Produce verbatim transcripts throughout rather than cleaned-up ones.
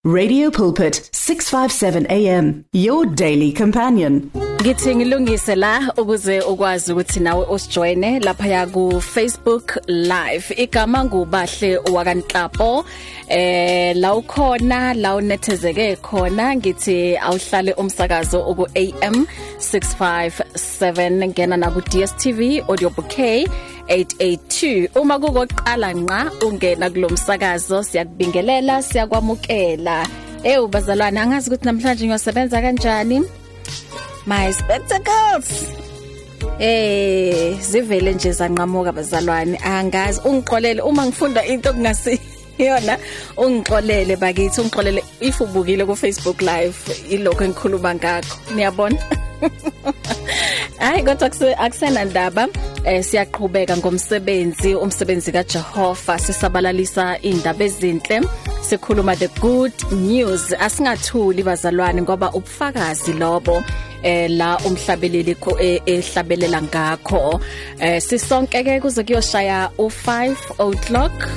Radio Pulpit, six fifty-seven A M, your daily companion. Ngithi ngilungise la ukuze ukwazi ukuthi nawe usijoine lapha ya ku Facebook live. Igama nguBahle wakanhlapo. Eh la ukhona la unethezeke khona ngithi awuhlale umsakazo uku A M six fifty-seven ngena na ku D S T V audio bouquet eight eighty-two. Uma kukoqala nqa ungena kulomsakazo siyakubingelela siyakwamukela. Eh ubazalwana angazi ukuthi namhlanje ngiyosebenza kanjani. My spectacles. Eh zivele nje zanqamuka bazalwane angazi ungixolele uma ngifunda into kungasi yona ungixolele bakithi ungixolele if ubukile ku Facebook live ilokho engikhuluma ngakho niyabona. Hayi kodwa akusena ndaba eh siyaqhubeka ngomsebenzi umsebenzi kaJehova sisabalalisa indaba ezinhle sikhuluma the good news asingathuli bazalwane ngoba ubufakazi lobo eh la umhlabeleli ehlabelela ngakho eh sisonke ke kuze kuyoshaya u five o'clock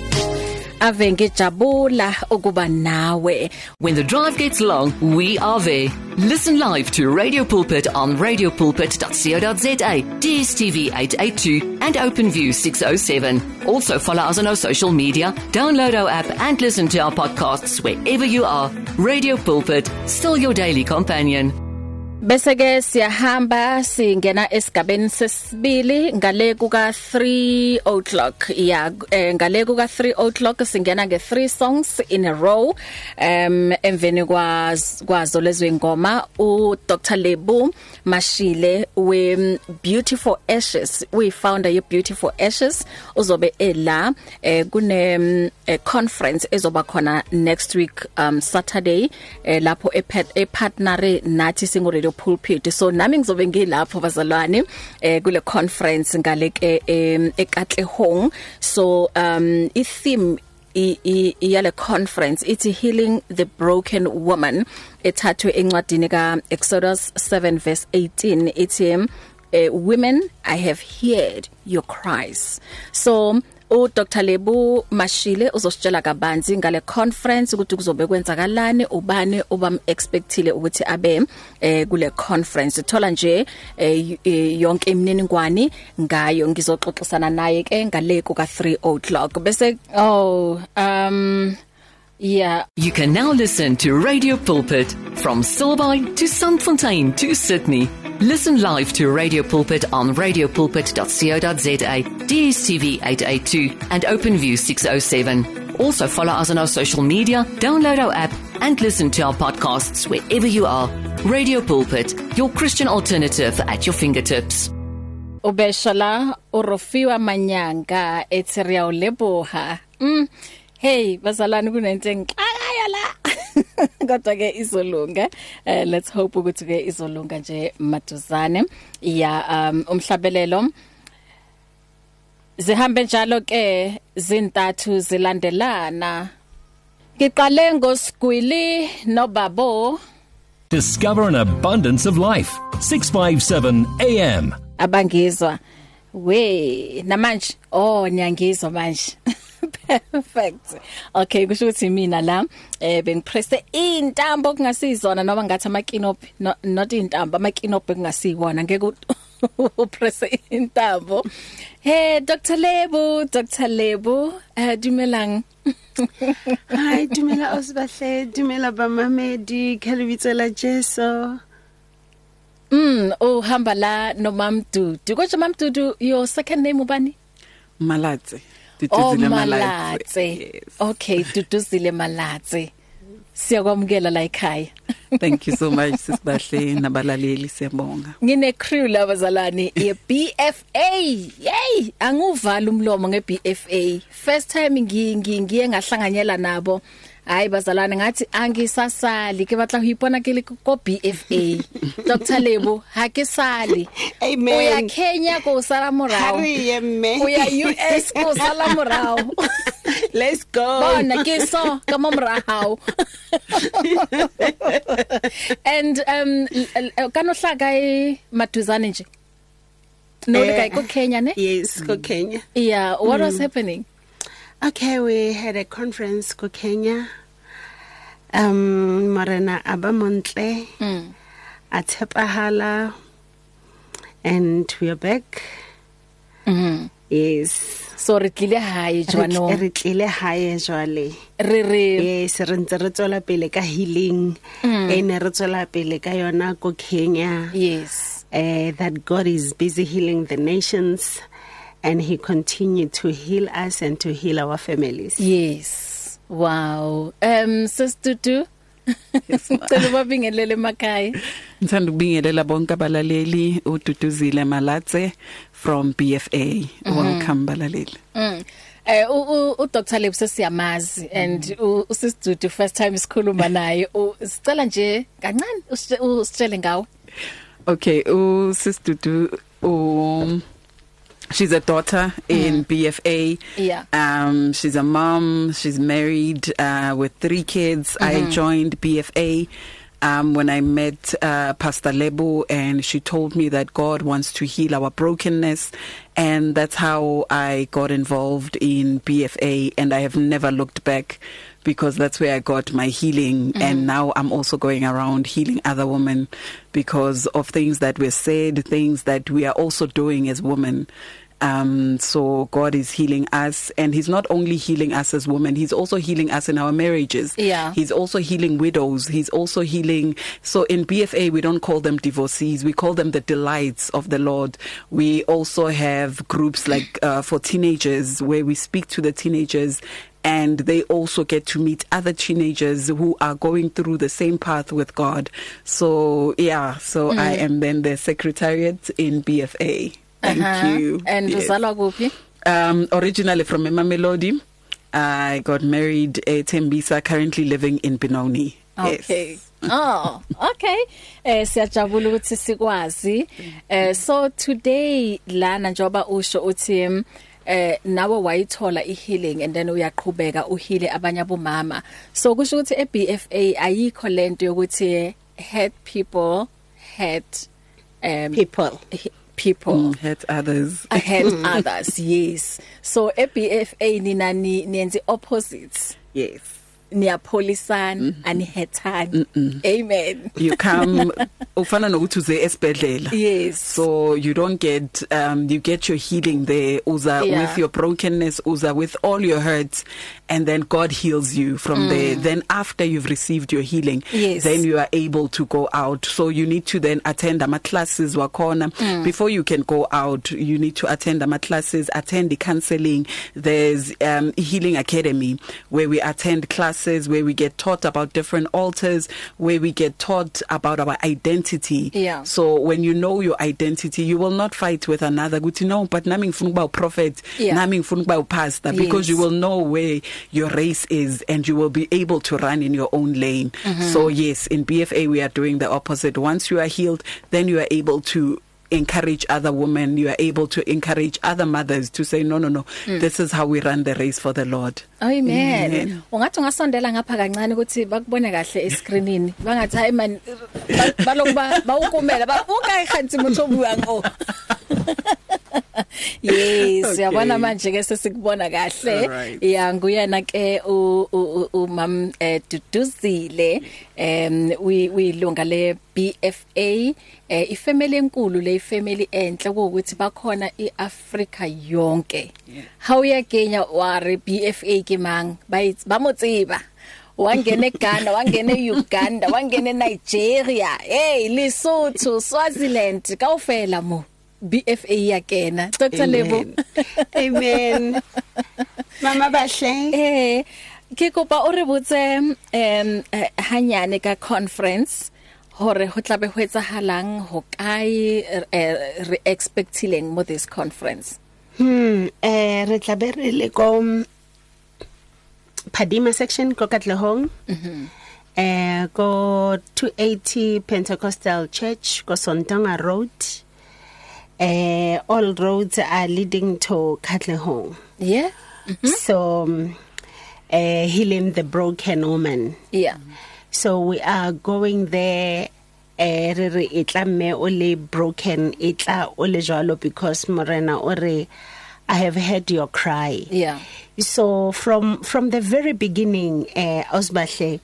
ave ngejabula ukuba nawe. When the drive gets long, we are there. Listen live to Radio Pulpit on radio pulpit dot co dot za, D S T V eight eighty-two and OpenView six oh seven. Also follow us on our social media, download our app and listen to our podcasts wherever you are. Radio Pulpit, still your daily companion. Bese ke siyahamba singena esigabeni sesibili ngale kuka three o'clock ya ngale kuka three o'clock singena nge three songs in a row um emveni kwazo kwazo lezo ingoma u Doctor Lebu Mashile we Beautiful Ashes we found a Beautiful Ashes uzobe ela eh, kune a conference ezoba khona next week um Saturday eh, lapho e partner nathi singu Radio Pulpit. So nami ngizobe ngilapho bazalwane eh kule conference ngaleke eKatlehong. So um I theme iyale conference it's healing the broken woman ethathwe encwadini ka Exodus seven verse eighteen. It's um, uh, women I have heard your cries. So u Doctor Lebu Mashile uzositshela kabanzi ngale conference ukuthi kuzobe kwenzakalani ubani obam expectile ukuthi abe eh kule conference thola nje eh, yonke imininingwane ngayo ngizoxoxisana naye ke ngale kuka three o'clock bese oh um yeah. You can now listen to Radio Pulpit from Silby to Sandfontein to Sydney. Listen live to Radio Pulpit on radio pulpit dot co dot za, D S T V eight eighty-two and OpenView six oh seven. Also follow us on our social media, download our app and listen to our podcasts wherever you are. Radio Pulpit, your Christian alternative at your fingertips. Ubeshala urofiwa manyanga etsiria uleboha. Mm. Hey, bazalani kunento engixakaya la. Kodwa ke izolunga. Uh, let's hope ukuthi ke izolunga nje maduzane. Ya um umhlabelelo zihambe njalo ke zintathu zilandelana. Ngiqale ngoSgwili noBabo. Discover an abundance of life. six fifty-seven A M. Abangizwa. We namanje oh nyangizwa manje. Perfect. Okay, kusho ukuthi mina la eh bengipresse intambo kungasizona noma ngathi amakinophi no, not intambo amakinophi kungasiwona ngeke upresse intambo. Hey Doctor Lebu, Doctor Lebu, eh dumelang. Hi, dumela Osbahle, dumela bamamedi, Khalibitsela Jeso. Mm, oh hamba la no Mamdudu. Kodwa Mamdudu your second name ubani? Malatse. Oh Malatse. Yes. Okay, Duduzile Malatse. Siyakwamukela la ekhaya. Thank you so much Sisbahle nabalaleli siyabonga. Ngine crew labazalani ye B F A. Yey, anguvala umlomo nge B F A. First time ngingi ngiye ngahlanganyela nabo. Hayi bazalwane ngathi angisasali ke batla ho ipona ke le ko B F A. Doctor Lebu ha ke sali. Amen. Uya Kenya ko sala morao. Hurry me. Uya U S ko sala morao. Let's go. Bona ke so ka morao. And um kanohlaga e maduzane nje. No le kai ko Kenya ne? Yes, ko Kenya. Yeah, what mm. was happening? Okay, we had a conference in Kenya. Um Morena Abamontle. Mm. Atepahala. And we are back. Mhm. Yes. So re tlile hae jwanong. Re tlile hae jwale. Re re yes re ntse re tswela pele ka healing. E ne re tswela pele ka yona ko Kenya. Yes. Uh, that God is busy healing the nations and he continued to heal us and to heal our families. Yes. Wow. Um Sister Dudu. Ngicela babingelele emakhaya. Ngithanda ukubingelela bonke abalaleli uDuduzile Malatse from B F A. Mm-hmm. Welcome balaleli. Mm. Eh u u Doctor Lebse siyamazi and u Sister first time sikhuluma naye. Sicela nje kancane usitshele ngawo. Okay, u Sister Dudu um she's a daughter in mm. B F A. Yeah. Um, she's a mom. She's married uh, with three kids. Mm-hmm. I joined B F A um, when I met uh, Pastor Lebo, and she told me that God wants to heal our brokenness. And that's how I got involved in B F A. And I have never looked back, because that's where I got my healing. Mm-hmm. And now I'm also going around healing other women because of things that were said, things that we are also doing as women. Um, so God is healing us, and he's not only healing us as women, he's also healing us in our marriages. Yeah. He's also healing widows. He's also healing. So in B F A, we don't call them divorcees. We call them the delights of the Lord. We also have groups like uh, for teenagers where we speak to the teenagers, and they also get to meet other teenagers who are going through the same path with God. So, yeah, so mm. I am then the secretariat in B F A. Thank uh-huh. you. And yes. Uzalwa kuphi? Um, originally from Mamelodi. I got married at Tembisa, currently living in Benoni. Okay. Yes. Oh, okay. Eh siyajabula ukuthi sikwazi. Eh so today lana njoba usho uthi eh nawe wayithola ihealing and then uyaqhubeka uhile abanye abomama. So kusho ukuthi e B F A ayikho lento yokuthi hurt people hurt um people people mm, hurt others I hurt others. Yes. So e B F A nina ni nienze opposites. Yes. Niyapolisana anihethani. Amen. You come ufana nokuthi uze esibhedlela. Yes. So you don't get um you get your healing there uza yeah. with your brokenness, uza with all your hurts, and then God heals you from mm. there. Then after you've received your healing, yes. then you are able to go out. So you need to then attend ama classes wakona. Mm. Before you can go out, you need to attend ama classes, attend the counseling. There's um Healing Academy where we attend classes where we get taught about different altars, where we get taught about our identity. Yeah. So when you know your identity, you will not fight with another. Guti no, but nami ngifuna ukuba prophet, yeah. nami ngifuna ukuba pastor, because yes. you will know where your race is and you will be able to run in your own lane. Mm-hmm. So yes, in B F A we are doing the opposite. Once you are healed, then you are able to encourage other women, you are able to encourage other mothers to say no no no mm. this is how we run the race for the Lord. Amen. Ungathi ungasondela ngapha kancane ukuthi bakubone kahle escreenini bangathi hayi man balokuba bawukumela babuka ikhanti umuntu obuya ngo. Yes, yabona manje ke sesikubona kahle. Yeah, nguyena ke u mam Duduzile um we we ilunga le B F A eh ifamily enkulu le ifamily enhle ukuthi bakhona iAfrica yonke. How ya Kenya ware B F A ke mang ba motsiba. Wangene Ghana, wangene Uganda, wangene Nigeria, hey Lesotho, Swaziland, kaofela mo. B F A ya kena. Doctor Lebo. Amen. Mama bahle. Eh ke kopa o re botse um hanyane ka conference hore ho tlabe ho etsahalang ho kae re expectileng mo this conference. Hmm eh re tlabe re le ko Padima section ko Katlehong. Mhm. Eh go two eighty Pentecostal Church ko Sontonga Road. Uh, all roads are leading to Katlehong. Yeah. Mm-hmm. So um, uh, healing the broken woman. Yeah. So we are going there eh re itla me ole broken itla ole jalo because morena ore I have heard your cry. Yeah. So from from the very beginning eh Osbahle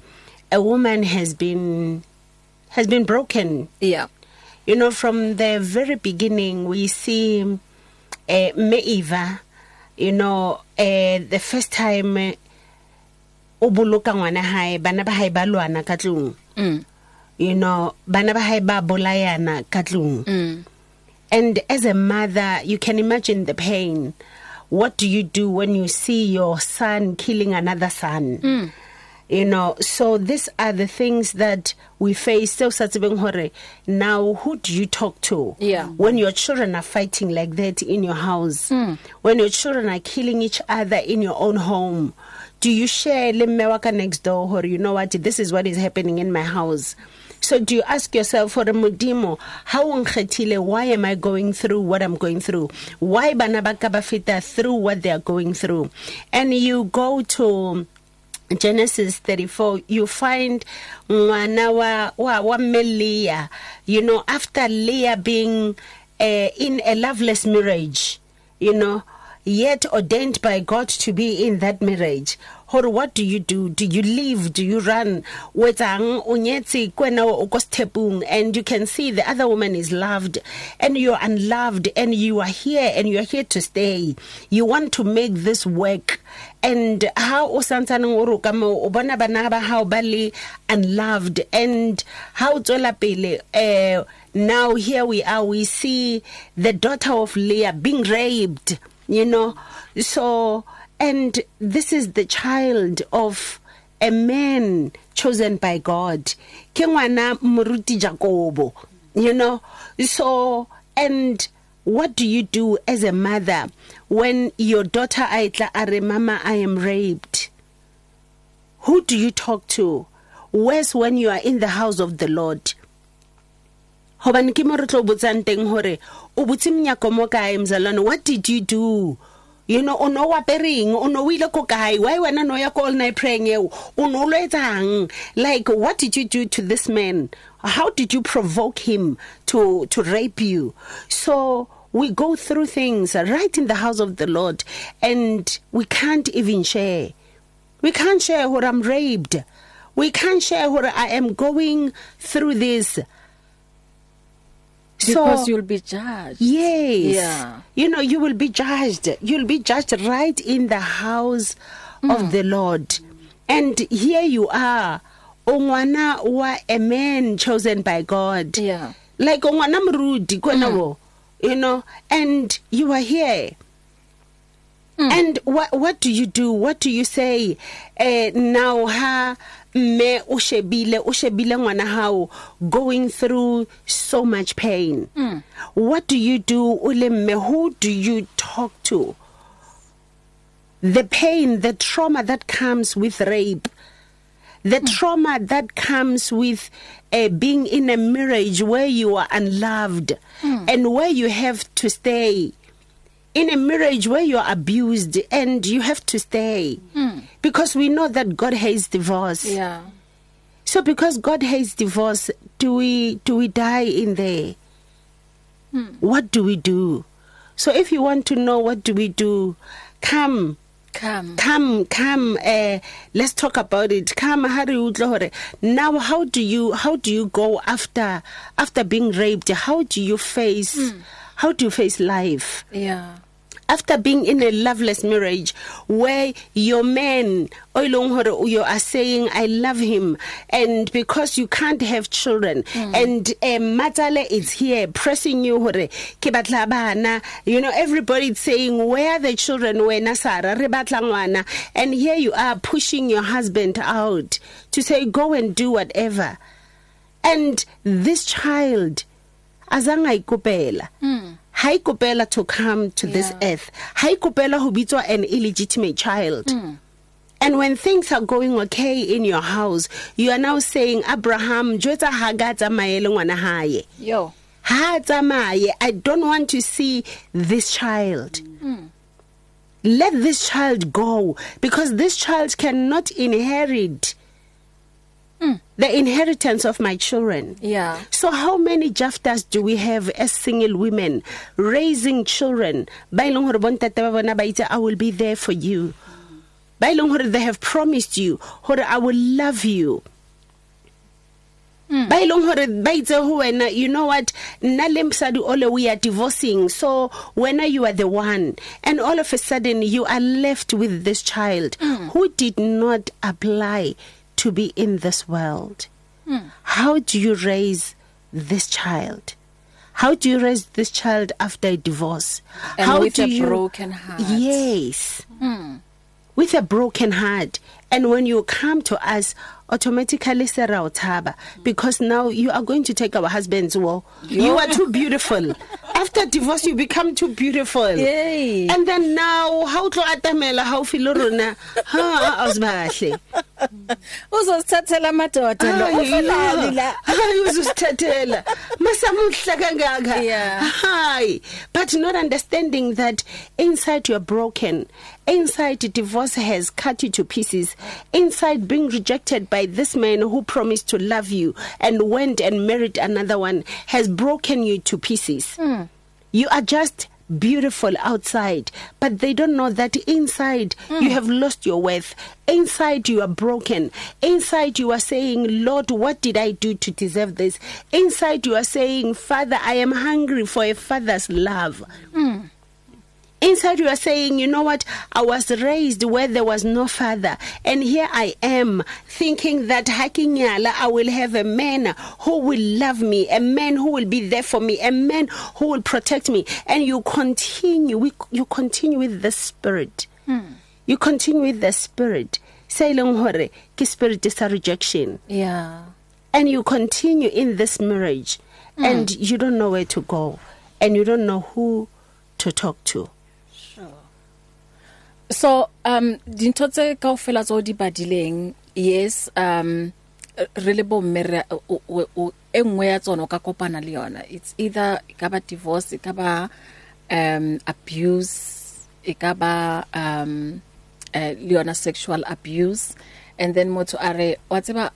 a woman has been has been broken. Yeah. You know, from the very beginning, we see uh, Meiva, you know, uh, the first time o boloka ngwana hae bana ba hae ba lwana ka tlung. Mm. You know, bana ba hae ba bolayana ka tlung. Mm. And as a mother, you can imagine the pain. What do you do when you see your son killing another son? Mm. You know, so these are the things that we face. So, now, who do you talk to? Yeah. When your children are fighting like that in your house, Mm. when your children are killing each other in your own home, do you share limewaka next door, or you know what, this is what is happening in my house? So do you ask yourself, for a Mudimo, how unkhetile, why am I going through what I'm going through? Why banabaka bafita through what they are going through? And you go to Genesis thirty-four, you find ngwana wa wa wa Leah, you know, after Leah being uh, in a loveless marriage, you know, yet ordained by God to be in that marriage. Or what do you do? Do you leave? Do you run? And you can see the other woman is loved and you're unloved and you are here and you're here to stay. You want to make this work. And how how bali unloved and how uh, now here we are, we see the daughter of Leah being raped, you know. So, and this is the child of a man chosen by God. Kengwana muruti Jacobo, you know. So, and what do you do as a mother when your daughter aitla are, mama, I am raped? Who do you talk to? Where's when you are in the house of the Lord? What did you do? You know, ono wapering, ono wile kokai, why when no ya call na praying you, ono letang. Like, what did you do to this man? How did you provoke him to, to rape you? So we go through things right in the house of the Lord, and we can't even share. We can't share what I'm raped. We can't share what I am going through this. Because so, you'll be judged. Yes. Yeah. You know, you will be judged. You'll be judged right in the house mm. of the Lord. And here you are, ongwana wa a man chosen by God. Yeah. Like ongwana mrudi kwenawo, you know, and you are here. Mm. And what what do you do? What do you say? Uh, now ha me ushebile ushebile ngwana hao going through so much pain. Mm. What do you do? Ulemme, who do you talk to? The pain, the trauma that comes with rape, the mm. trauma that comes with uh, being in a marriage where you are unloved mm. and where you have to stay. In a marriage where you're abused and you have to stay. Mm. Because we know that God hates divorce. Yeah. So because God hates divorce, do we do we die in there? Mm. What do we do? So if you want to know what do we do, come. Come. Come, come, uh, let's talk about it. Come, now how do you how do you go after after being raped? How do you face mm. How do you face life? Yeah. After being in a loveless marriage where your man, you are saying, I love him, and because you can't have children, mm. and uh, Matale is here pressing you, you know, everybody is saying, where are the children? And here you are pushing your husband out to say, go and do whatever. And this child, azanga ikopela. Mm. Haikopela to come to yeah. this earth. Haikopela who bitswa an illegitimate child. Mm. And when things are going okay in your house, you are now saying, Abraham, jwetsa hagata maele ngwana haye. Yo. Hata maye. I don't want to see this child. Mm. Let this child go, because this child cannot inherit Mm. the inheritance of my children. Yeah. So how many jaftas do we have as single women raising children? I will be there for you. They have promised you, I will love you. ba ilong hore ba itse ho wena, you know what, nna le msadi ole we are divorcing, so when you are the one, and all of a sudden you are left with this child mm. who did not apply to be in this world. Mm. How do you raise this child? How do you raise this child after a divorce? And How with do a you, broken heart. Yes. Mm. With a broken heart. And when you come to us, automatically sera uthaba, because now you are going to take our husbands. Well, you are too beautiful. After divorce, you become too beautiful. Yay. And then now, how to atamela, how feel rona? Ha, asbahle. Uzosithathela amadoda lo ufalali la. Hayi uzosithathela. Masamuhla kangaka. Yeah. Hi. But not understanding that inside you are broken. Inside divorce has cut you to pieces. Inside being rejected by this man who promised to love you and went and married another one has broken you to pieces. Mm. You are just beautiful outside, but they don't know that inside mm. you have lost your worth. Inside you are broken. Inside you are saying, Lord, what did I do to deserve this? Inside you are saying, Father, I am hungry for a father's love. Mm. Inside you are saying, you know what, I was raised where there was no father, and here I am thinking that hakinyala, I will have a man who will love me, a man who will be there for me, a man who will protect me. And you continue, you continue with the spirit. Hmm. You continue with the spirit. Say long hore, ki spirit is a rejection. Yeah. And you continue in this marriage, hmm. and you don't know where to go, and you don't know who to talk to. So um dintho tse kaofela tso di badileng, yes, um really bo mere o engwe ya tsona ka kopana le yona. It's either ka ba divorce, ka ba um abuse, ka ba um uh, leona sexual abuse, and then motho are whatever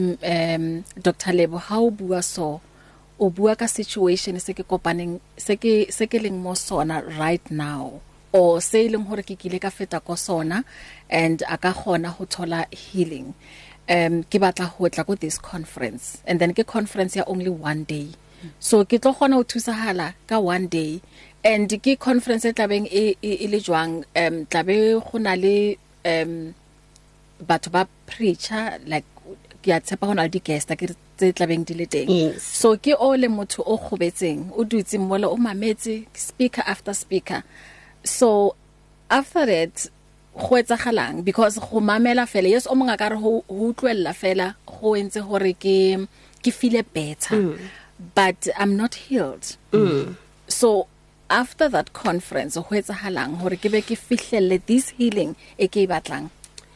um Doctor Lebo, how bua so o bua ka situation se ke kopaneng se ke se ke leng mo sona right now, or se leng hore ke kile ka feta ko sona and aka khona ho thola healing. Um ke batla ho tla ko this conference, and then ke conference ya only one day, so ke tlo khona ho thusahala ka one day, and ke conference e tlabeng e e le jwang, um tlabe go na le um batho ba preacher, like ke a tshepa hona le di guest ke tse tlabeng di le teng. Yes. So ke ole motho o khobetseng o dutse mola o mametse speaker after speaker. So after that go etsagalang, because go mamela fela, yes o monga ka re ho utlwella fela go entse hore ke ke feel better, mm. but I'm not healed. Mm. So after that conference go etsagalang hore ke be ke fihlelle this healing e ke batlang.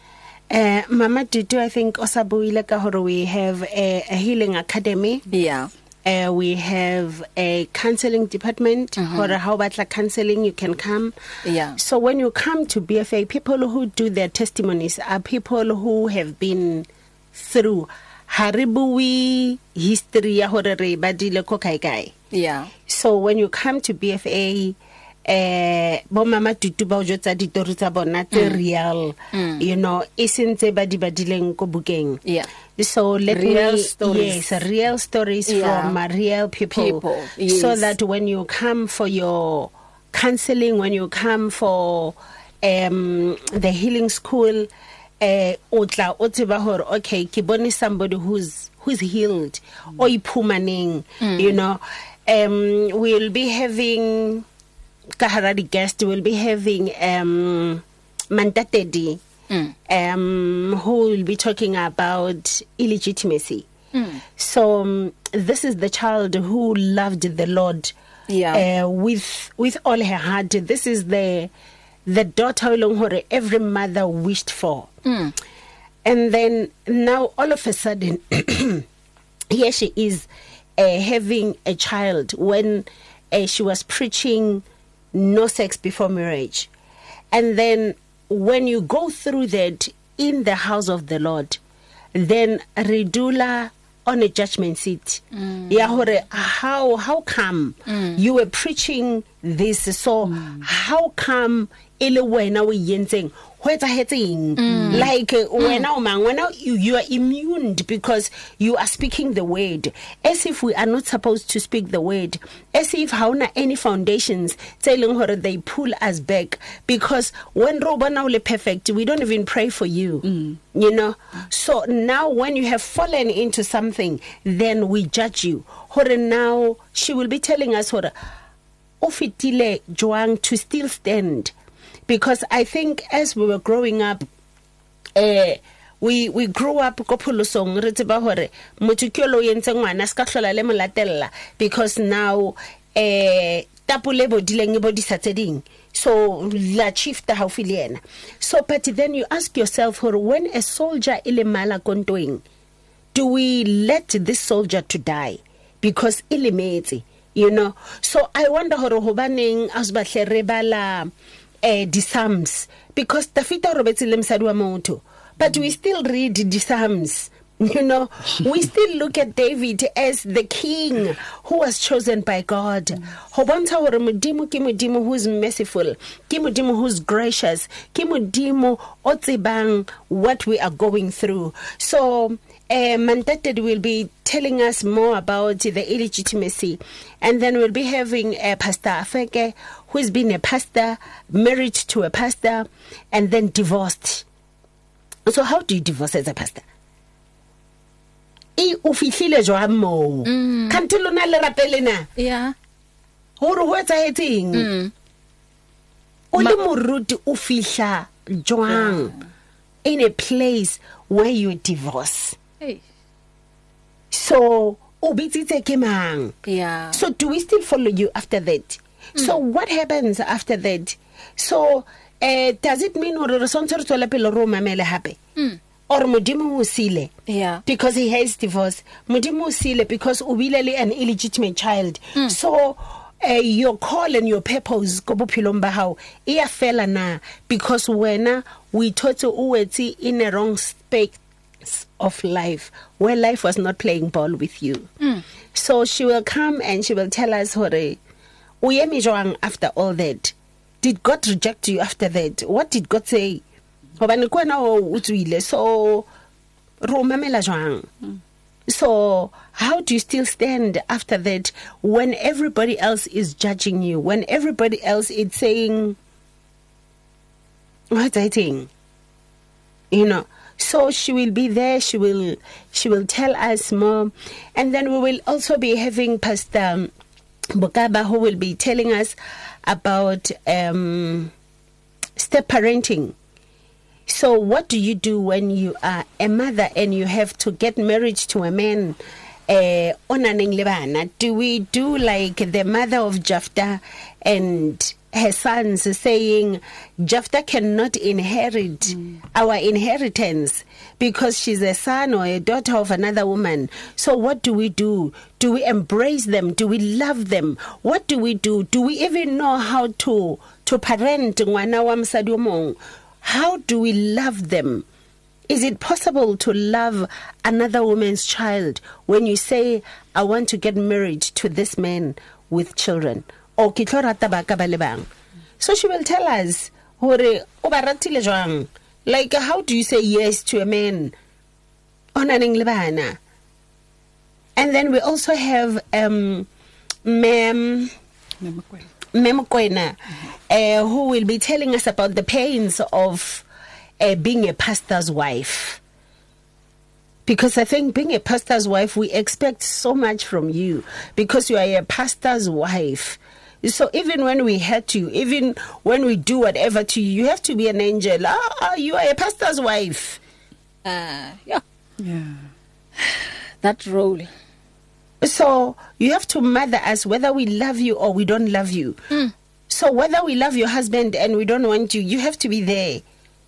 Uh, Mama Dudu, I think osabuile ka hore we have a, a healing academy. Yeah. Uh, we have a counseling department. Mm-hmm. Hore how batla counseling, you can come. Yeah. So when you come to B F A, people who do their testimonies are people who have been through haribui history ya hore re badile ko kai kai. Yeah. So when you come to B F A, eh bo Mama Dudu ba o jotsa ditori tsa bona tse real, mm. you know, isentse ba di badileng ko bukeng. Yeah. So let real me stories. yes real stories Yeah. from uh, real people, people yes. So that when you come for your counseling, when you come for um the healing school, eh otla o tseba hore okay ke bone somebody who's who's healed, mm. o iphumaneng, mm. you know. Um we'll be having Kaharadi guest, will be having um Mandatedi, mm. um who will be talking about illegitimacy. Mm. So um, this is the child who loved the Lord, yeah, uh, with with all her heart. This is the the daughter who every mother wished for. Mm. And then now all of a sudden here she is uh, having a child when uh, she was preaching no sex before marriage. And then when you go through that in the house of the Lord, then Redula on a judgment seat, mm. yeah, how how come mm. you were preaching this? So mm. how come ele wena o yentseng ho etsahetseng like uh, wena o mang wena you, you are immune because you are speaking the word as if we are not supposed to speak the word, as if hauna any foundations telling her they pull us back, because when robana ole perfect we don't even pray for you. mm. You know, so now when you have fallen into something then we judge you. Hore now she will be telling us hore o fitile joang to still stand. Because I think as we were growing up, uh, we we grew up ko pholosong re tseba hore motho ke lo yentse ngwana ska hlola le molatella, because now eh tapule bodileng bo disatseding, so la chief ta haufi le yena. So but then you ask yourself, hore when a soldier ile mala kontoing, do we let this soldier to die because ile metse, you know? So I wonder hore hobaneng asbahle rebala Uh, the Psalms, because tafita robetse le msadi wa motho, but we still read the Psalms, you know. We still look at David as the king who was chosen by God. Ho bontsha hore modimo ke modimo who is merciful, ke modimo who is gracious, ke modimo o tsebang what we are going through. So Uh, Mandated will be telling us more about the illegitimacy, and then we'll be having uh, Pastor Afeke, who has been a pastor, married to a pastor, and then divorced. So how do you divorce as a pastor? I ufihlile jwa mo kanti lona le rapele na yeah hore ho etsahetseng mm. o le moruti o fihla jwang in a place where you divorce. Hey. So, obitsitse ke mang? Yeah. So, do we still follow you after that? Mm. So, what happens after that? So, uh, does it mean hore re sontse re tswela pele ro mamele hape? Mm. Or modimo o sile? Yeah. Because he has divorce. Modimo o sile because o bile le an illegitimate child. Mm. So, uh, your call and your purpose go bophelong ba hao e a fela na, because wena we thotse o wetsi in a wrong space of life, where life was not playing ball with you. Mm. So she will come and she will tell us, hore, uyemi jwang after all that? Did God reject you after that? What did God say? Hobane kwena o utswile, so ro mamela jwang. So how do you still stand after that when everybody else is judging you, when everybody else is saying, what's that thing? You know. So she will be there, she will she will tell us more. And then we will also be having Pastor Bokaba, who will be telling us about um, step parenting. So what do you do when you are a mother and you have to get married to a man? Uh, do we do like the mother of Jephthah and her sons saying Jephthah cannot inherit mm. our inheritance because she's a son or a daughter of another woman? So what do we do? Do we embrace them? Do we love them? What do we do? Do we even know how to to parent ngwana wa mosadi o mong? How do we love them? Is it possible to love another woman's child when you say, I want to get married to this man with children? Or kitlo rata ba ka ba le bang? So she will tell us, hore o ba ratile jwang? Like, how do you say yes to a man onaneng le bana? And then we also have um Mem Mem Kwena, uh, who will be telling us about the pains of Uh, being a pastor's wife. Because I think being a pastor's wife, we expect so much from you because you are a pastor's wife. So even when we hurt you, even when we do whatever to you, you have to be an angel. Ah, you are a pastor's wife. Uh, yeah. Yeah. That role. So you have to mother us whether we love you or we don't love you. Mm. So whether we love your husband and we don't want you, you have to be there.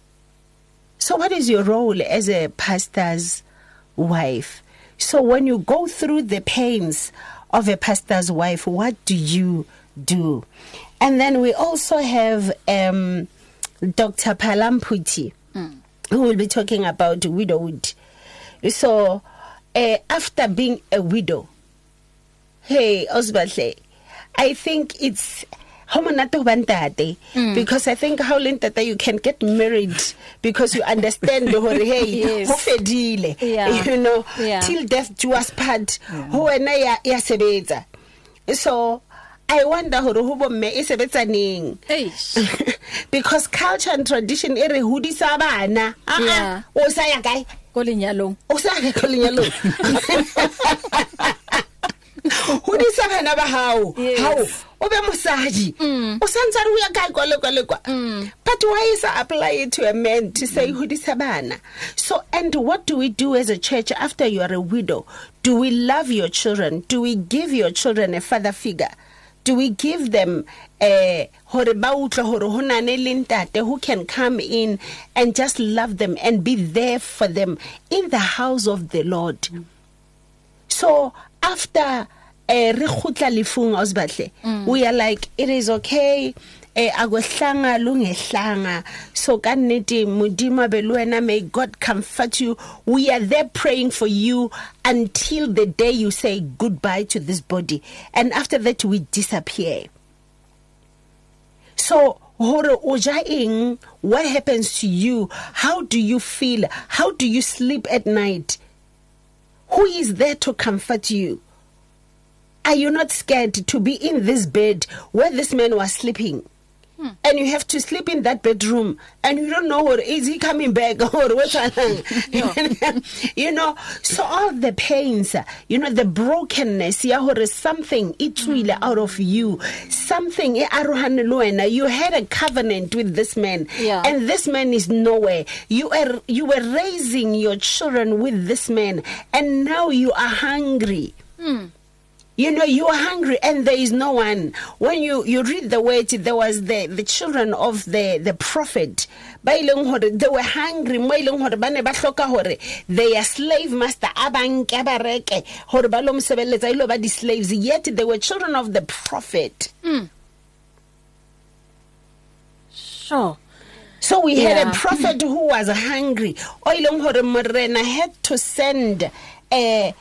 So what is your role as a pastor's wife? So when you go through the pains of a pastor's wife, what do you do? And then we also have um, Doctor Palamputi, mm. who will be talking about widowhood. So uh, after being a widow, hey, Osbahle, I think it's how monate ho bantate because I think how lentata you can get married because you understand hore hey Yes. ho fedile Yeah. you know Yeah. till death do us part ho wena ya ya sebetsa so I wonder hore ho bomme e sebetsa neng Eish. because culture and tradition e re hodisa bana a Yeah. a o sa ya kae Ko lenyalong. o sa ya ka lenyalong hodisa bana ba hao Yes. hao o be mosadi o santsa re o ya kae kwa le kwa le kwa but why is I apply it to a man to say hodisa bana so and what do we do as a church after you are a widow? Do we love your children? Do we give your children a father figure? Do we give them eh hore ba utlwe hore ho na ne le ntate who can come in and just love them and be there for them in the house of the Lord? So after eh re khutla lefung ausbatle we are like it is okay eh agohlanga lungehlanga so kannete modimo be le wena may God comfort you we are there praying for you until the day you say goodbye to this body and after that we disappear. So hore o ja eng what happens to you? How do you feel? How do you sleep at night? Who is there to comfort you? Are you not scared to be in this bed where this man was sleeping? Hmm. And you have to sleep in that bedroom and you don't know or is he coming back or what's you know, so all the pains, you know, the brokenness, yeah, or something it's really out of you, something you had a covenant with this man, yeah. and this man is nowhere. You are you were raising your children with this man, and now you are hungry. Hmm. You know, you are hungry and there is no one. When you, you read the word, there was the, the children of the, the prophet. They were hungry. They are slave master. Slaves. Yet they were children of the prophet. Mm. Sure. So we Yeah. had a prophet who was hungry. Had to send a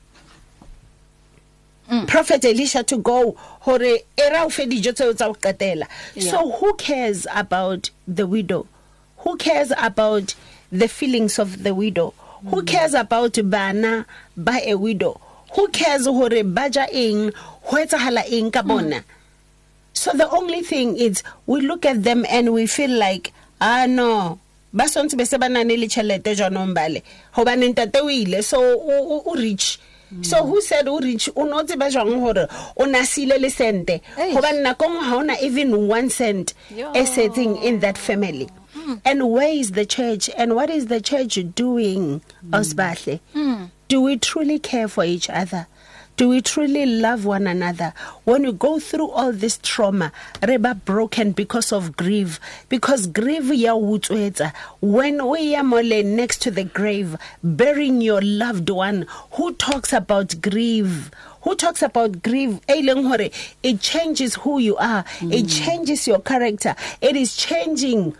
Mm. Prophet Elisha to go hore era ufedijo tse tsa o qetela. So who cares about the widow? Who cares about the feelings of the widow? Mm. Who cares about bana ba a widow? Who cares hore baja eng ho etsahala eng ka bona? So the only thing is we look at them and we feel like ah no ba sontse be se bana ne le tšhelete jwanong bale hobane ntate o ile so o o rich. So who said o rich o no tseba jwang hore o nasile le sente hobane nakong ha ona even one cent e sitting in that family. Mm. And where is the church and what is the church doing? Osbahle? Mm. Do we truly care for each other? Do we truly love one another? When you go through all this trauma, reba broken because of grief, because grief ya wutswetsa. When we are mole next to the grave, burying your loved one, who talks about grief? Who talks about grief? It changes who you are. Mm. It changes your character. It is changing.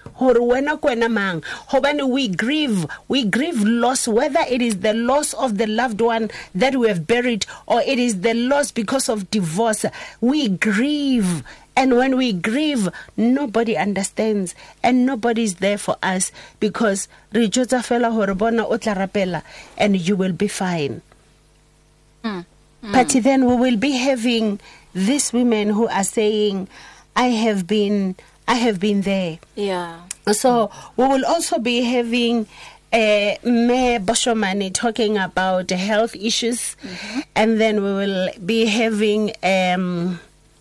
We grieve. We grieve loss, whether it is the loss of the loved one that we have buried or it is the loss because of divorce. We grieve. And when we grieve, nobody understands and nobody is there for us because and you will be fine. Mm. Mm. But then we will be having these women who are saying, I have been, I have been there. Yeah. So we will also be having uh, Mayor Boshomani talking about health issues. Mm-hmm. And then we will be having um,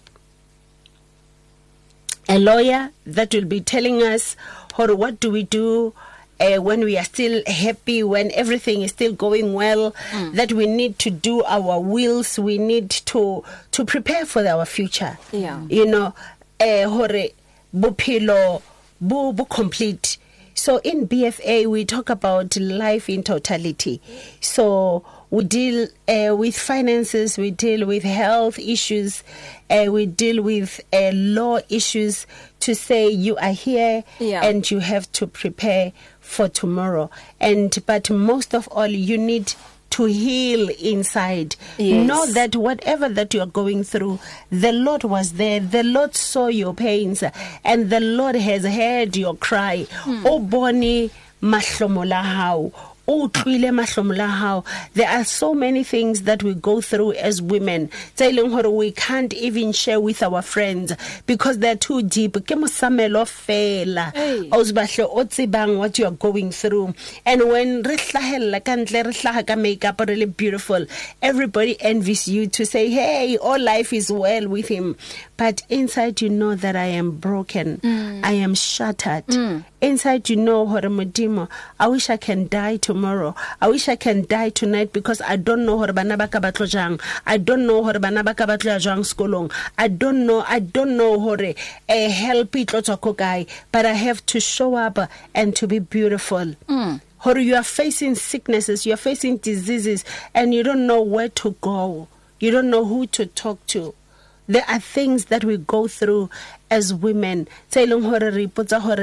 a lawyer that will be telling us, or what do we do Uh, when we are still happy, when everything is still going well, mm. that we need to do our wills, we need to to prepare for our future. Yeah. You know, uh, hore bupilo bu bu complete. So in B F A we talk about life in totality. So we deal uh, with finances, we deal with health issues, uh, we deal with uh, law issues to say you are here yeah. and you have to prepare for tomorrow. And but most of all, you need to heal inside. Yes. Know that whatever that you are going through, the Lord was there. The Lord saw your pains, and the Lord has heard your cry. Mm. O boni mahlomola hao. Oh, there are so many things that we go through as women. We can't even share with our friends because they're too deep. Hey. What you are going through. And when makeup really beautiful, everybody envies you to say, hey, all life is well with him. But inside you know that I am broken. Mm. I am shattered. Mm. Inside you know, Horemodimo, I wish I can die tomorrow. I wish I can die tonight because I don't know Horebanabaka Batlojang. I don't know Horebanabaka Batlojang Skolong. I don't know, I don't know Hore a help it guy, but I have to show up and to be beautiful. Mm. Or you are facing sicknesses, you are facing diseases, and you don't know where to go. You don't know who to talk to. There are things that we go through as women. Where are you?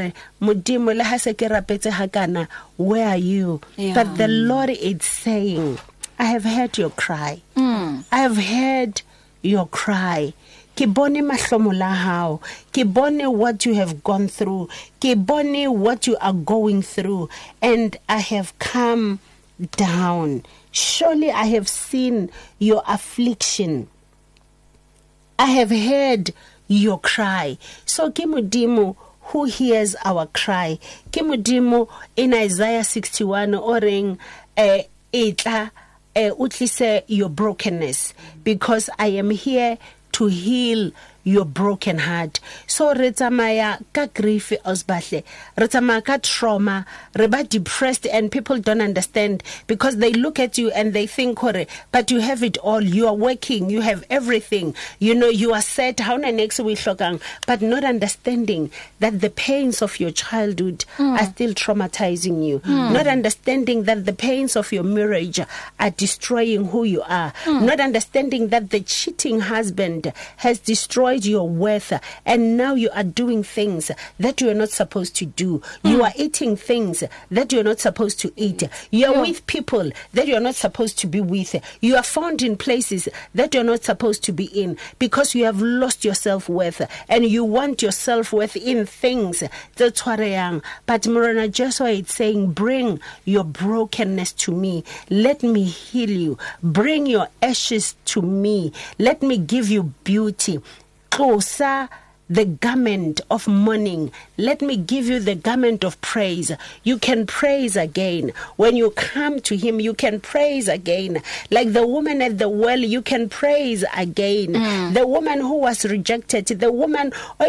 Yeah. But the Lord is saying, I have heard your cry. Mm. I have heard your cry. Ke bone mahlomola hao. Ke bone what you have gone through. Ke bone what you are going through. And I have come down. Surely I have seen your affliction. I have heard your cry. So Kimudimo, who hears our cry? Kimudimo in Isaiah sixty-one, oring eh itla eh utlise your brokenness, because I am here to heal your broken heart. So retamaya ka grief osbahle, retamaya ka trauma, reba depressed, and people don't understand because they look at you and they think, hore, but you have it all, you are working, you have everything, you know, you are set, how na next we shogang, but not understanding that the pains of your childhood mm. are still traumatizing you, mm. not understanding that the pains of your marriage are destroying who you are, mm. not understanding that the cheating husband has destroyed your worth, and now you are doing things that you are not supposed to do. Mm. You are eating things that you are not supposed to eat. You are yeah. with people that you are not supposed to be with. You are found in places that you are not supposed to be in because you have lost your self-worth, and you want your self-worth in things. That's what I am. But Morana Joshua is saying, bring your brokenness to me. Let me heal you. Bring your ashes to me. Let me give you beauty. Closer the garment of mourning. Let me give you the garment of praise. You can praise again. When you come to him, you can praise again. Like the woman at the well, you can praise again. Mm. The woman who was rejected, the woman to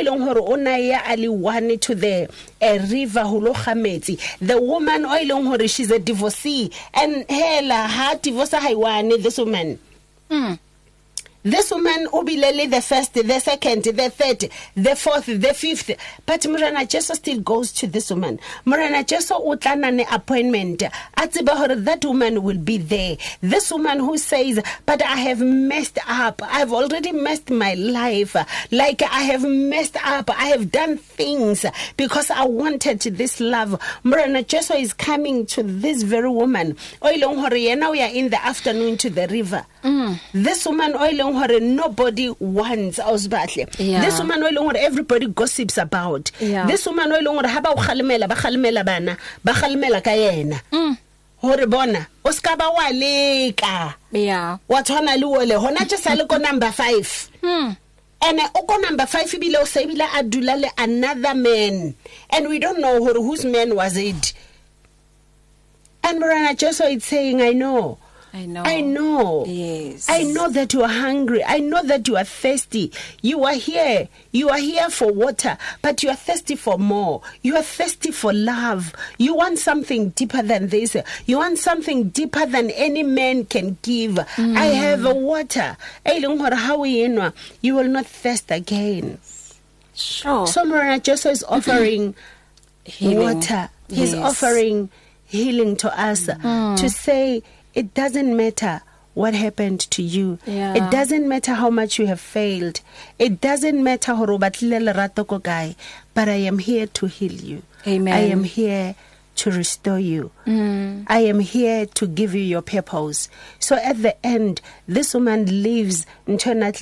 the a river, the woman she's a divorcee, and hela ha divorce this woman. Mm. This woman ubilele the first, the second, the third, the fourth, the fifth. But Morana Jeso still goes to this woman. Morana Jeso utlana ne appointment. Atiba that woman will be there. This woman who says, but I have messed up. I've already messed my life. Like I have messed up. I have done things because I wanted this love. Morana Jeso is coming to this very woman. Oilong hore, now we are in the afternoon to the river. Mm. This woman oilong nobody wants ausbahle. Yeah. This woman oilong everybody gossips about. Yeah. This woman oilong haba ukhalimela bakhalimela bana bakhalimela kayena. Mm. Hore bona oskaba waleka. Yeah. Wathona liwole hona tshesale ko number five. Hmm. And oko number five ibile o sebila adulale another man, and we don't know who, whose man was it. And Morana Joshua is saying, I know. I know. I know. Yes. I know that you are hungry. I know that you are thirsty. You are here. You are here for water, but you are thirsty for more. You are thirsty for love. You want something deeper than this. You want something deeper than any man can give. Mm. I have a water. You will not thirst again. Sure. So Morana Joshua is offering water. He's yes. offering healing to us mm. to say, it doesn't matter what happened to you. Yeah. It doesn't matter how much you have failed. It doesn't matter, but I am here to heal you. Amen. I am here to restore you. Mm. I am here to give you your purpose. So at the end, this woman leaves and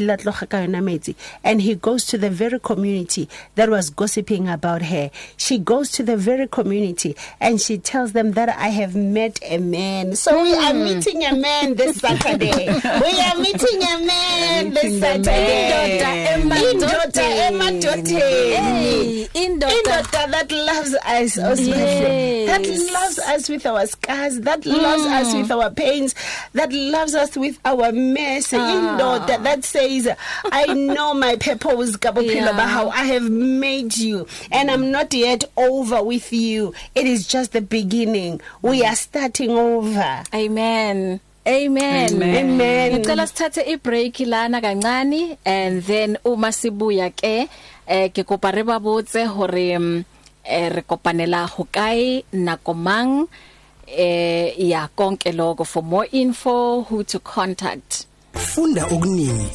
he goes to the very community that was gossiping about her. She goes to the very community and she tells them that I have met a man. So mm. we are meeting a man this Saturday. We are meeting a man this Saturday. Indota emadote. Indota that loves us also. Yes. That loves us with our scars, that loves mm. us with our pains, that loves us with our mess. Ah. Indoda that says, I know my purpose, yeah. how I have made you, and I'm not yet over with you. It is just the beginning. We are starting over. Amen. Amen. Amen. Ngicela sithathe i-break lana kancane, and then uma sibuya ke eh ke kopare ba botse hore eh re kopanela hokae nako mang eh ya konke logo. For more info, who to contact. Funda okuningi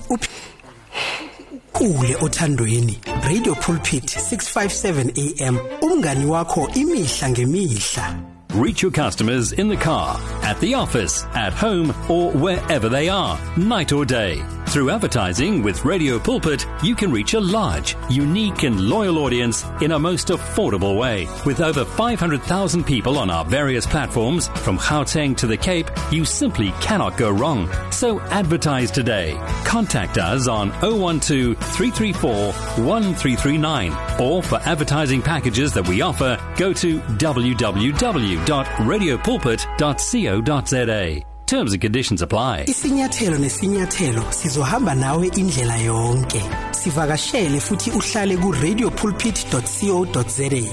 ule othandweni. Radio Pulpit six fifty-seven A M, umngani wakho imihla ngemihla. Reach your customers in the car, at the office, at home, or wherever they are, night or day. Through advertising with Radio Pulpit, you can reach a large, unique and loyal audience in a most affordable way. With over five hundred thousand people on our various platforms, from Gauteng to the Cape, you simply cannot go wrong. So advertise today. Contact us on oh one two, three three four, one three three nine, or for advertising packages that we offer, go to w w w dot radio pulpit dot co dot z a. Terms and conditions apply. Isinyathelo nesinyathelo sizohamba nawe indlela yonke. Sivakashele futhi uhlale ku radio pulpit dot co dot z a.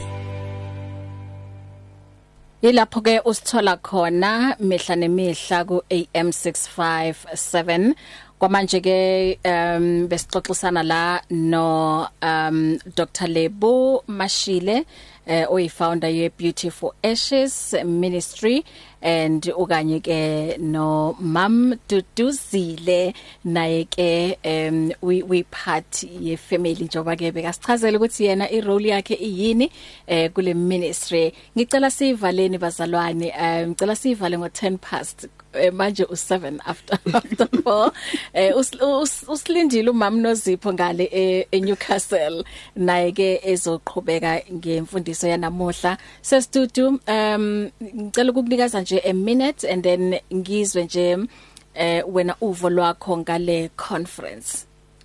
Yilapho ke usithola khona mihla nemihla ku A M six fifty-seven. Kwamanje ke um besixoxisana la no um Doctor Lebo Mashile, uh, oyi founder ye Beauty for Ashes Ministry, and ukanye ke no Mam Duduzile naye ke um we we part ye family njoba ke bekasichazela ukuthi yena I role yakhe iyini eh kule ministry. Ngicela sivaleni bazalwane, um ngicela sivale ngo ten past manje u seven after after four. eh usilindile umama noZipho ngale e Newcastle naye ke ezoqhubeka ngemfundiso yanamuhla sestudio. um ngicela ukukunika nje a minute and then ngizwe nje eh wena uvo lwakho ngale conference.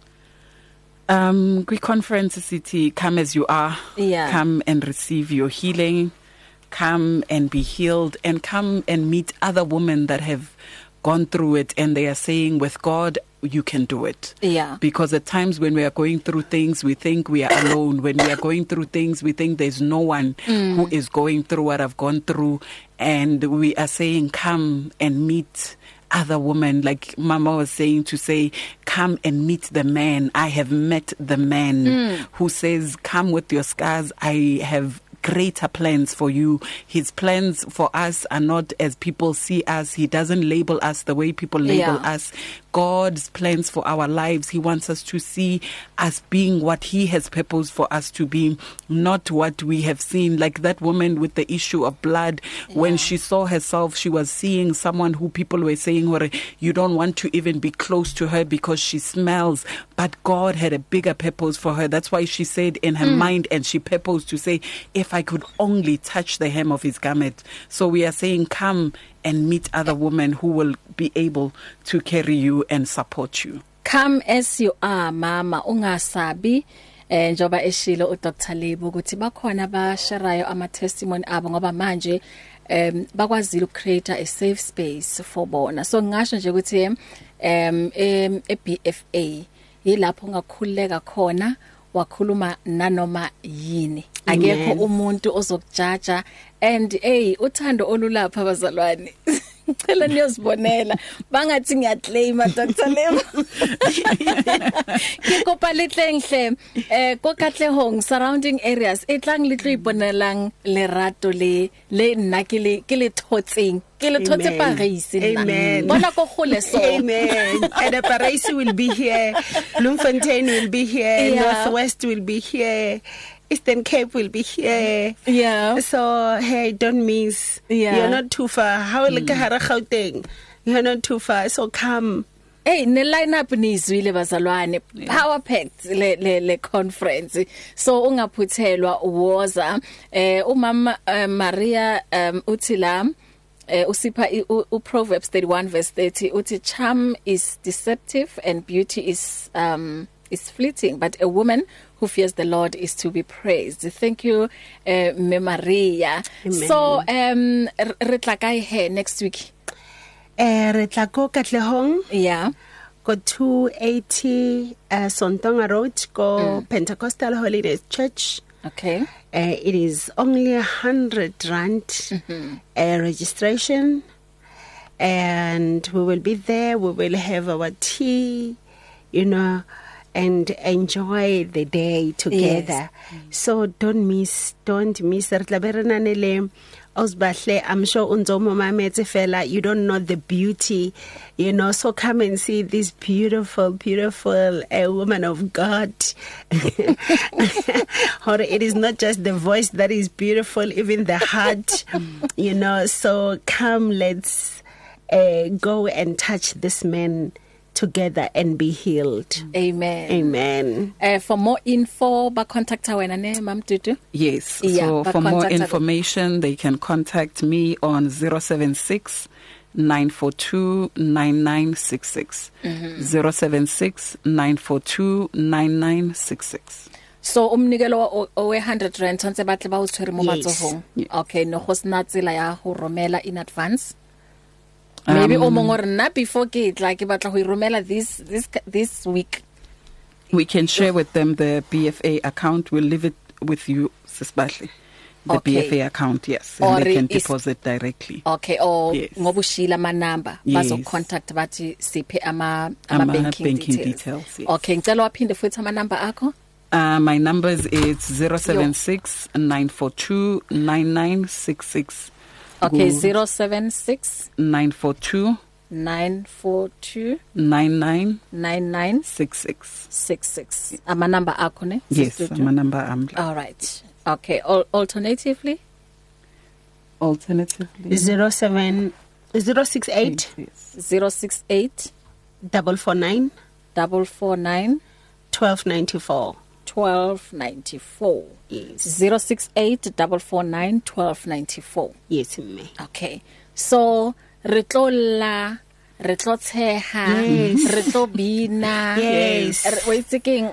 Um kwi conference city, come as you are, yeah. Come and receive your healing, come and be healed, and come and meet other women that have gone through it and they are saying with God you can do it. Yeah. Because at times when we are going through things we think we are alone. When we are going through things we think there's no one mm. who is going through what I've gone through, and we are saying come and meet other women, like Mama was saying, to say come and meet the man. I have met the man mm. who says come with your scars, I have greater plans for you. His plans for us are not as people see us. He doesn't label us the way people label yeah. us. God's plans for our lives, He wants us to see us being what He has purposed for us to be, not what we have seen. Like that woman with the issue of blood, yeah. when she saw herself, she was seeing someone who people were saying, well, you don't want to even be close to her because she smells. But God had a bigger purpose for her. That's why she said in her mm. mind, and she purposed to say, if I could only touch the hem of His garment. So we are saying, come and meet other women who will be able to carry you and support you. Come as you are, mama, ungasabi. Eh njoba eshilo u Doctor Lebo ukuthi bakhona basharayo ama testimony abo ngoba manje um bakwazile ucreate a safe space for bona. So ngisho nje ukuthi um e B F A yilapho ngakhuleka khona wakhuluma nanoma yini. Akekho umuntu ozokujaja, and hey uthando olulapha abazalwane. Ngicela niyozibonela bangathi ngiyaclaim Doctor Lebo. Ngikopa litlenhle eh koKatlehong surrounding areas etlang litlo iponelang lerato le le nna ke le ke le thotseng ke le thotse Paris nna bona go gole so. Amen. And Paris will be here, Bloemfontein will be here, yeah. Northwest will be here. Eastern Cape will be here. Yeah. So hey, don't miss. Yeah. You're not too far. How mm. like Gauteng? You're not too far. So come. Hey, ne lineup nizwile bazalwane power packed le le le conference. So ungaphuthelwa woza eh umama uh, Maria um uthila uh, usipha u Proverbs thirty-one verse thirty uthi charm is deceptive and beauty is um is fleeting, but a woman who fears the Lord is to be praised. Thank you, uh, Me Maria. Amen. So um re tla kae he next week? Eh re tla go Katlehong. Yeah. Go two eighty uh, Sontonga Road, go mm. Pentecostal Holiness Church. Okay. Uh, it is only a hundred rand mm-hmm. uh, registration, and we will be there. We will have our tea, you know, and enjoy the day together. Yes. Mm. So don't miss, don't miss. I'm sure unzomo mametse fela, you don't know the beauty, you know, so come and see this beautiful, beautiful uh, woman of God. Or it is not just the voice that is beautiful, even the heart, you know, so come, let's uh, go and touch this man together and be healed. Amen. Amen. Uh, for more info, ba contact her when name Mam Tutu. Yes. Yeah, so for more information, they can contact me on zero seven six nine four two nine nine six six. Mm-hmm. zero seven six nine four two nine nine six six. So umnikelo o one hundred rand tshwantse batle ba o tshwere mo matsohong. Okay, no go sna tsela ya go romela in advance. Maybe um, omongorna before ke like batla go iromela this this this week. We can share with them the B F A account. We'll leave it with you, Sisbahle. The okay. B F A account, yes, and or they can deposit directly. Okay, or ngobushila ma number bazo contact bathi siphe ama ama banking, banking details. details yes. Okay, ngicela waphinde futhi ama number akho. Uh, my numbers is zero seven six nine four two nine nine six six. Okay, zero seven six nine four two nine four two nine nine nine nine six six six six. Ama number akho ne? Yes, ama number am. All right. Okay. Al- alternatively, alternatively zero seven zero six eight zero six eight double four nine double four nine twelve ninety four. twelve ninety-four. Yes. zero six eight double four nine twelve ninety-four. Yes, me. Okay. So re tlo la re tlo tsheha re tlo bina. Yes. Wa itsekeng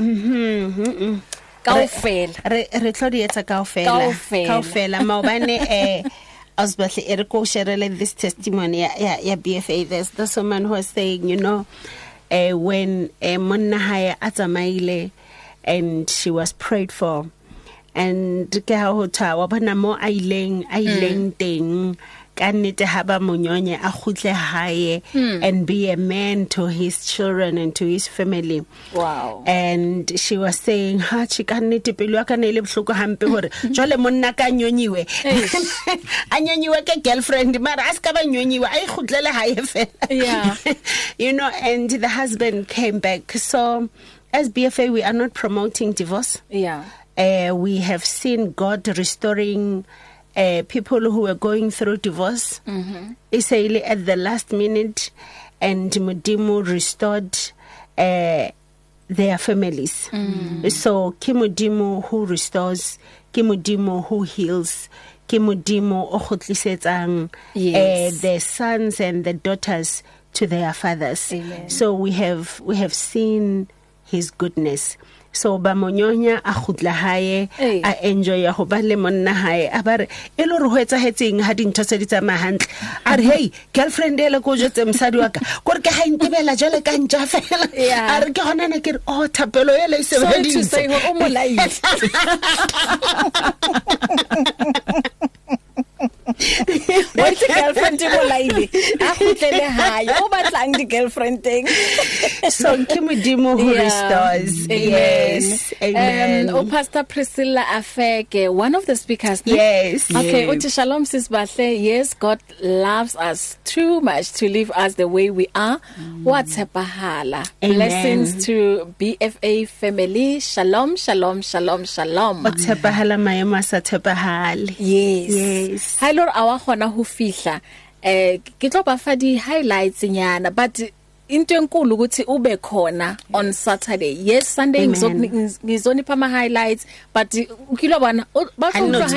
mhm kaofela re re tlo di etsa kaofela kaofela maobane eh asbahle ere ko sherele this testimony ya ya B F A. There's the someone who was saying, you know, uh, when uh, monna hae atsamaile and she was prayed for, and ke ha ho tha wa bona mo a ileng a ileng teng ka nnete ha ba monyonye a khutle hae and be a man to his children and to his family. Wow. And she was saying ha chi ka nnete pelo ka ne le bohloko hampe hore jole monna ka nyonyiwe a nyonyiwe ke girlfriend mara aska ba nyonyiwe ai khutlele hae fela. Yeah. You know, and the husband came back. So as B F A, we are not promoting divorce. Yeah. Uh, we have seen God restoring uh, people who were going through divorce. Mm-hmm. Israeli at the last minute, and Mudimu restored uh, their families. Mm. So Kimudimu who restores, Kimudimu who heals, Kimudimu o khotlisetsang the sons and the daughters to their fathers. Amen. So we have we have seen His goodness. So ba monyonya a khutla hae a enjoy ya ho ba le monna hae a bare e lo re ho etsa hetseng ha dintho se di tsama hantle a re hey girlfriend ele go jetse msadi wa ka go re ke ha intebela jole ka ntja fela a re ke hona ne ke re oh thapelo ele se be di se go o molai What's a girlfriend mo laile? A khutlele hae. O batlang di girlfriend thing. So ke modimo who restores. Yes. Amen. Um, o Pastor Priscilla Afeke, one of the speakers. Yes. Okay, yes. Uthi Shalom sis Bahle. Yes, God loves us too much to leave us the way we are. Mm. What's Bahala? Blessings to B F A family. Shalom, shalom, shalom, shalom. What's Bahala mayema sa Bahal. Yes. Yes. Hi Lord, awa khona ho fihla. Eh ke tlo ba fa di highlights nyana, but into enkulu ukuthi ube khona on Saturday. Yes, Sunday ngizonipha ama highlights, but ukilo bana ba tlo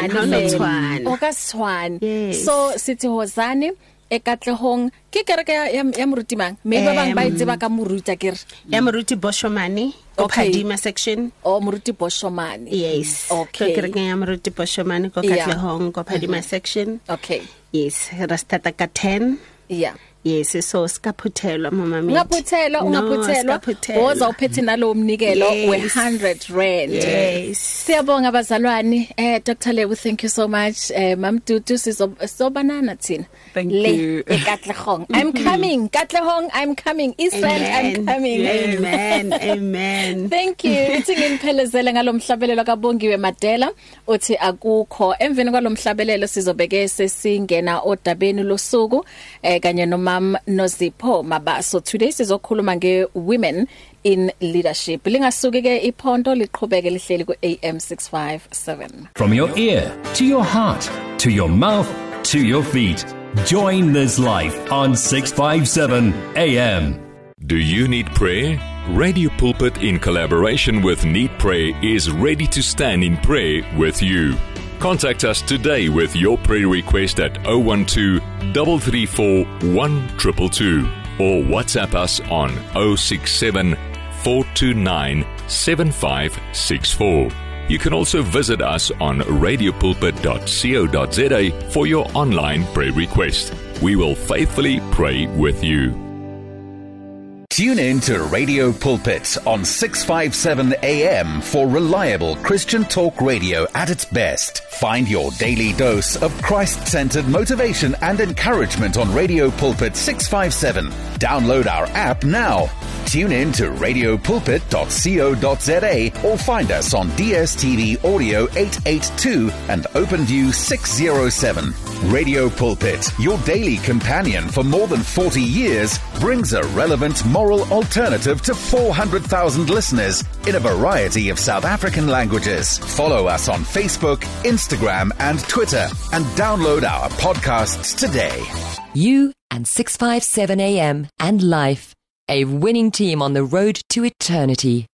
hanyane o ka swan. So sithi hozani e Katlehong ke kereke ya moruti mang maybe ba bang ba itseba ka moruta kere ya moruti Boshomane o Phadima section o moruti Boshomane. Yes, okay, kereke ya moruti Boshomane ko Katlehong ko Phadima section. Okay, yes, rastata ka ten. Yeah. Yes, so skaphuthela mama mithi. Ngaphuthela ungaphuthela. Woza uphethe nalo umnikelo we one hundred rand. Yes. Siyabonga bazalwane. Eh Doctor Lebu, thank you so much. Eh Mam Tutu sizobanana thina. Thank Le, you. E Katlehong. I'm coming. Katlehong, I'm coming. Israel, I'm coming. Amen. Amen. Thank you. Uthi nginiphelezele ngalomhlabelelo kaBongiwe Madela. Uthi akukho emveni kwalomhlabelelo sizobeke sesingena odabeni losuku eh kanye noma Mam Nozipho Mabaso. Today sizokhuluma nge women in leadership. Lingasuke ke iphonto liqhubeke lihleli ku A M six fifty-seven. From your ear to your heart to your mouth to your feet. Join this life on six fifty-seven A M. Do you need prayer? Radio Pulpit in collaboration with Need Pray is ready to stand in prayer with you. Contact us today with your prayer request at zero one two, three three four, one two two two or WhatsApp us on zero six seven, four two nine, seven five six four. You can also visit us on radio pulpit dot co dot za for your online prayer request. We will faithfully pray with you. Tune in to Radio Pulpit on six fifty-seven A M for reliable Christian talk radio at its best. Find your daily dose of Christ-centered motivation and encouragement on Radio Pulpit six fifty-seven. Download our app now. Tune in to radio pulpit dot co dot za or find us on D S T V Audio eight eighty-two and OpenView six oh seven. Radio Pulpit, your daily companion for more than forty years, brings a relevant moral alternative to four hundred thousand listeners in a variety of South African languages. Follow us on Facebook, Instagram and Twitter and download our podcasts today. You and six fifty-seven A M and Life, a winning team on the road to eternity.